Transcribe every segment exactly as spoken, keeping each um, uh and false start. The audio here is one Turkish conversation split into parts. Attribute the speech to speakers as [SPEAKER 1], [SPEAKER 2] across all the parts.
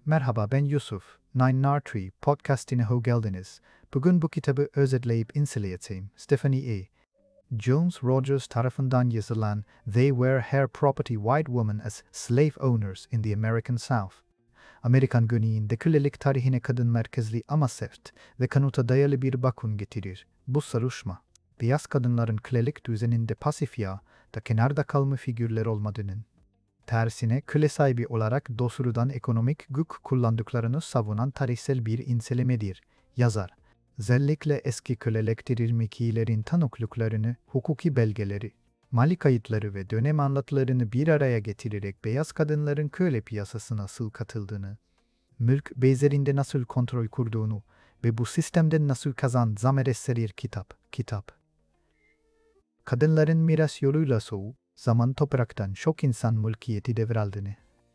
[SPEAKER 1] Merhaba, ben Yusuf. Nine Nartri podcastine hoş geldiniz. Bugün bu kitabı özetleyip inceleyeceğim. Stephanie E. Jones Rogers tarafından yazılan They Were Her Property White Women as Slave Owners in the American South. Amerikan güneyinde kölelik tarihine kadın merkezli ama sert ve kanıta dayalı bir bakım getirir. Bu sarışma, beyaz kadınların kölelik düzeninde pasif ya da kenarda kalma figürler olmadığının, tersine köle sahibi olarak doğrudan ekonomik güç kullandıklarını savunan tarihsel bir incelemedir, yazar. Özellikle eski kölelik terimkilerin tanıklıklarını, hukuki belgeleri, mali kayıtları ve dönem anlatılarını bir araya getirerek beyaz kadınların köle piyasasına nasıl katıldığını, mülk bezlerinde nasıl kontrol kurduğunu ve bu sistemden nasıl kazanzam ederserir kitap, kitap. Kadınların miras yoluyla soğu, zaman topraktan çok insan mülkiyeti devraldığını,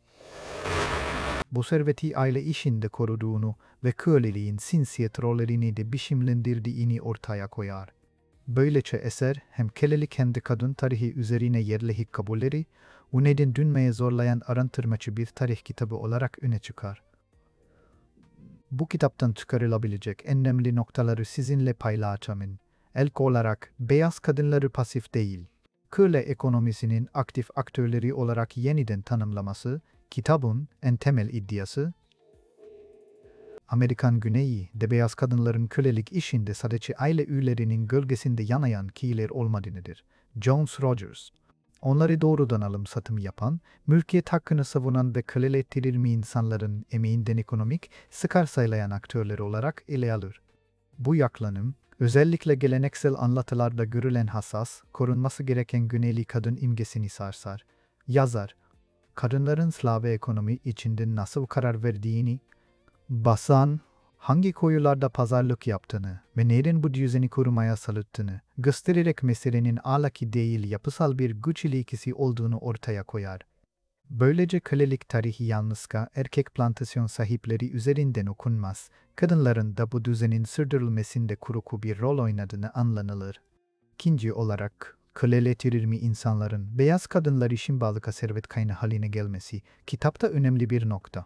[SPEAKER 1] bu serveti aile işinde koruduğunu ve köleliğin sinsiyet rollerini de biçimlendirdiğini ortaya koyar. Böylece eser hem kölelik hem de kadın tarihi üzerine yerli kabulleri, o neden dönmeye zorlayan araştırmacı bir tarih kitabı olarak öne çıkar. Bu kitaptan çıkarılabilecek en önemli noktaları sizinle paylaşacağım. İlk olarak beyaz kadınları pasif değil, köle ekonomisinin aktif aktörleri olarak yeniden tanımlaması, kitabın en temel iddiası, Amerikan güneyi de beyaz kadınların kölelik işinde sadece aile üyelerinin gölgesinde yanayan kişiler olmadığıdır. Jones Rogers, onları doğrudan alım satım yapan, mülkiyet hakkını savunan ve köleleştirilmiş insanların emeğinden ekonomik çıkar sağlayan aktörler olarak ele alır. Bu yaklanım, özellikle geleneksel anlatılarda görülen hassas, korunması gereken güneyli kadın imgesini sarsar. Yazar, kadınların Slav ekonomi içinde nasıl karar verdiğini, basan, hangi koyularda pazarlık yaptığını ve neden bu düzeni korumaya çalıştığını göstererek meselenin ahlaki değil yapısal bir güç ilişkisi olduğunu ortaya koyar. Böylece kölelik tarihi yalnızca erkek plantasyon sahipleri üzerinden okunmaz, kadınların da bu düzenin sürdürülmesinde kurucu bir rol oynadığını anlanılır. İkinci olarak, köleleştirilmiş insanların beyaz kadınlar için balıka servet kaynağı haline gelmesi, kitapta önemli bir nokta.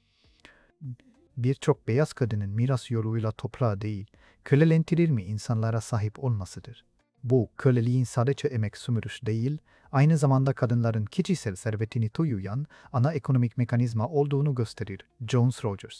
[SPEAKER 1] Birçok beyaz kadının miras yoluyla toprağa değil, kölelendirilmiş insanlara sahip olmasıdır. Bu, köleliğin sadece emek sömürüş değil, aynı zamanda kadınların kişisel servetini taşıyan ana ekonomik mekanizma olduğunu gösterir. Jones Rogers.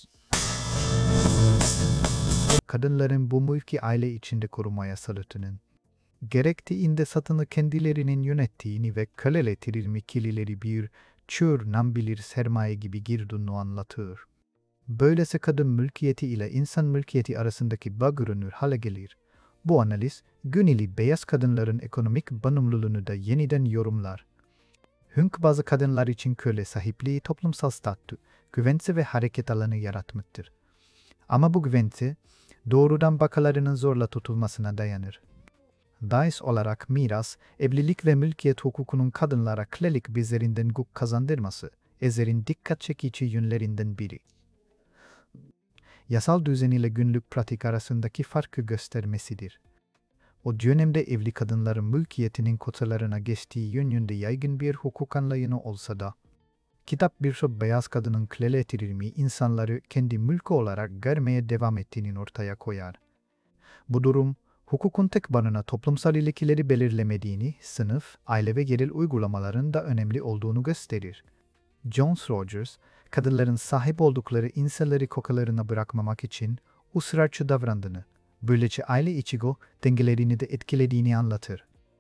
[SPEAKER 1] Kadınların bu mülki aile içinde korumaya çalıştığının, gerektiğinde satını kendilerinin yönettiğini ve köleleştirilmiş kişileri bir çür nambilir sermaye gibi girdiğini anlatır. Böylece kadın mülkiyeti ile insan mülkiyeti arasındaki bağ görünür hale gelir. Bu analiz, güneyli beyaz kadınların ekonomik bağımlılığını da yeniden yorumlar. Hünk bazı kadınlar için köle sahipliği toplumsal statü, güvence ve hareket alanı yaratmıştır. Ama bu güvence, doğrudan bakalarının zorla tutulmasına dayanır. Dais olarak miras, evlilik ve mülkiyet hukukunun kadınlara kölelik bezlerinden güç kazandırması, eserin dikkat çekici yönlerinden biri. Yasal düzen ile günlük pratik arasındaki farkı göstermesidir. O dönemde evli kadınların mülkiyetinin kotalarına geçtiği yönünde yaygın bir hukuk anlayışı olsa da, kitap birçok beyaz kadının köleleştirilmiş insanları kendi mülkü olarak görmeye devam ettiğini ortaya koyar. Bu durum, hukukun tek başına toplumsal ilişkileri belirlemediğini, sınıf, aile ve yerel uygulamaların da önemli olduğunu gösterir. Jones Rogers, kadınların sahip oldukları insanları kokalarına bırakmamak için ısrarcı davrandığını, böylece aile içi dengelerini de etkilediğini anlatır.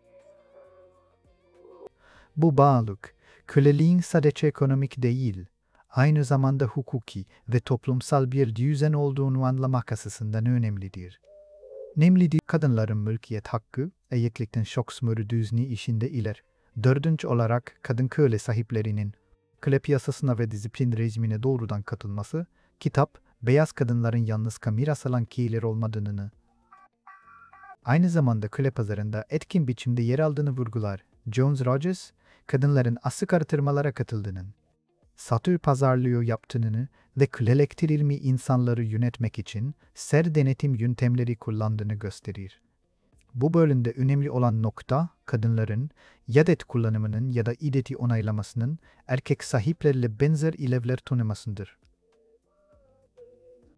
[SPEAKER 1] Bu bağlılık, köleliğin sadece ekonomik değil, aynı zamanda hukuki ve toplumsal bir düzen olduğunu anlamak açısından önemlidir. Nemlidir kadınların mülkiyet hakkı, evlilikten çok sömürü düzeni işinde iler. Dördüncü olarak kadın köle sahiplerinin köle piyasasına ve disiplin rejimine doğrudan katılması, kitap, beyaz kadınların yalnızca miras alan kişiler olmadığını, aynı zamanda köle pazarında etkin biçimde yer aldığını vurgular. Jones Rogers, kadınların asık artırmalara katıldığının, satür pazarlığı yaptığını ve köleleştirilmiş insanları yönetmek için ser denetim yöntemleri kullandığını gösterir. Bu bölümde önemli olan nokta, kadınların yadet kullanımının ya da iddeti onaylamasının erkek sahiplerle benzer ilevler tanımasıdır.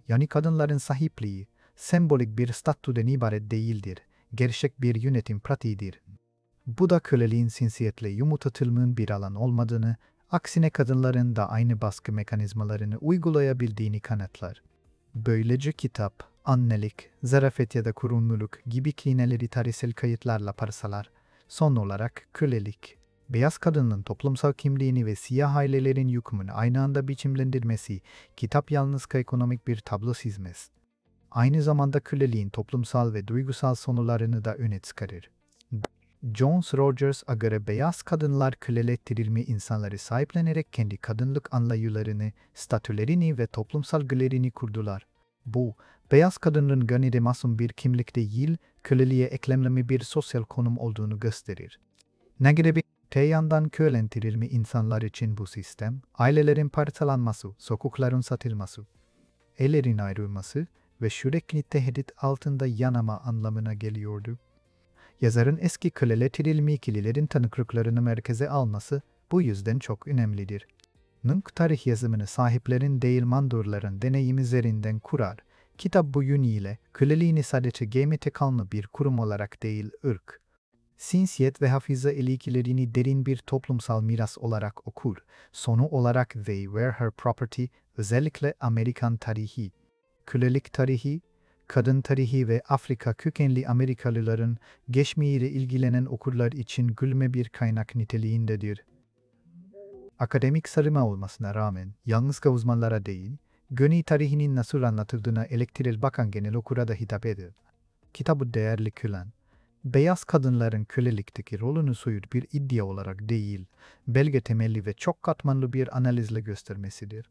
[SPEAKER 1] Yani kadınların sahipliği, sembolik bir statüden ibaret değildir, gerçek bir yönetim pratiğidir. Bu da köleliğin sinsiyetle yumuşatılmış bir alan olmadığını, aksine kadınların da aynı baskı mekanizmalarını uygulayabildiğini kanıtlar. Böylece kitap, annelik, zarafet ya da kurumluluk gibi kelimeleri tarihsel kayıtlarla parsalar. Son olarak kölelik, beyaz kadının toplumsal kimliğini ve siyah ailelerin yükümünü aynı anda biçimlendirmesi, kitap yalnız ekonomik bir tablo çizmez. Aynı zamanda köleliğin toplumsal ve duygusal sonularını da öne çıkarır. Jones Rogers'a göre beyaz kadınlar kölelettirilmiş insanları sahiplenerek kendi kadınlık anlayılarını, statülerini ve toplumsal gülerini kurdular. Bu, beyaz kadının gönülde masum bir kimlik değil, köleliğe eklemleme bir sosyal konum olduğunu gösterir. Ne gibi te yandan kölendirilmiş insanlar için bu sistem, ailelerin parçalanması, sokakların satılması, ellerin ayrılması ve sürekli tehdit altında yanama anlamına geliyordu. Yazarın eski kölelettirilmiş kişilerin tanıklıklarını merkeze alması bu yüzden çok önemlidir. Nunk tarih yazımını sahiplerin değil mandurların deneyimi üzerinden kurar. Kitap bu yönüyle köleliğini sadece gemete kalma bir kurum olarak değil ırk, cinsiyet ve hafize ilişkilerini derin bir toplumsal miras olarak okur. Sonu olarak They Were Her Property, özellikle Amerikan tarihi, kölelik tarihi, kadın tarihi ve Afrika kökenli Amerikalıların geçmişiyle ilgilenen okurlar için gülme bir kaynak niteliğindedir. Akademik sarıma olmasına rağmen yalnız uzmanlara değil, Güney tarihinin nasıl anlatıldığına elektril bakan genel okura da hitap eder. Kitabı değerli kılan, beyaz kadınların kölelikteki rolünü soyut bir iddia olarak değil, belge temelli ve çok katmanlı bir analizle göstermesidir.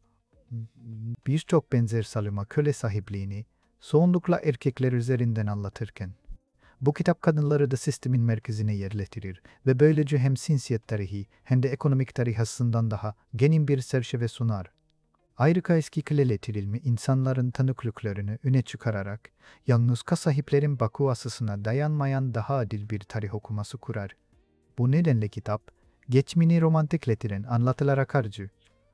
[SPEAKER 1] Birçok benzer salıma köle sahipliğini, çoğunlukla erkekler üzerinden anlatırken, bu kitap kadınları da sistemin merkezine yerleştirir ve böylece hem cinsiyet tarihi hem de ekonomik tarih açısından daha geniş bir çerçeve sunar. Ayrıca eski kölelettirilmiş insanların tanıklıklarını öne çıkararak, yalnız sahiplerin bakı asısına dayanmayan daha adil bir tarih okuması kurar. Bu nedenle kitap, geçmişini romantikleştiren anlatılara karşı,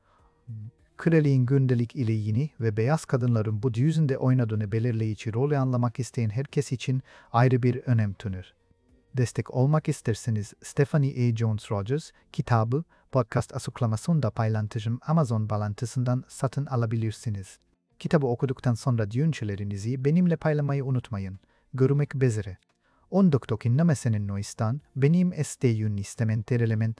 [SPEAKER 1] kraliçenin gündelik iliğini ve beyaz kadınların bu yüzünde oynadığını belirleyici rolü anlamak isteyen herkes için ayrı bir önem tanır. Destek olmak isterseniz Stephanie A. Jones Rogers kitabı podcast açıklamasında paylaşacağım Amazon bağlantısından satın alabilirsiniz. Kitabı okuduktan sonra düşüncelerinizi benimle paylaşmayı unutmayın. Görmek üzere. on dokuz namesinin noistan benim esteyün istemen terelemen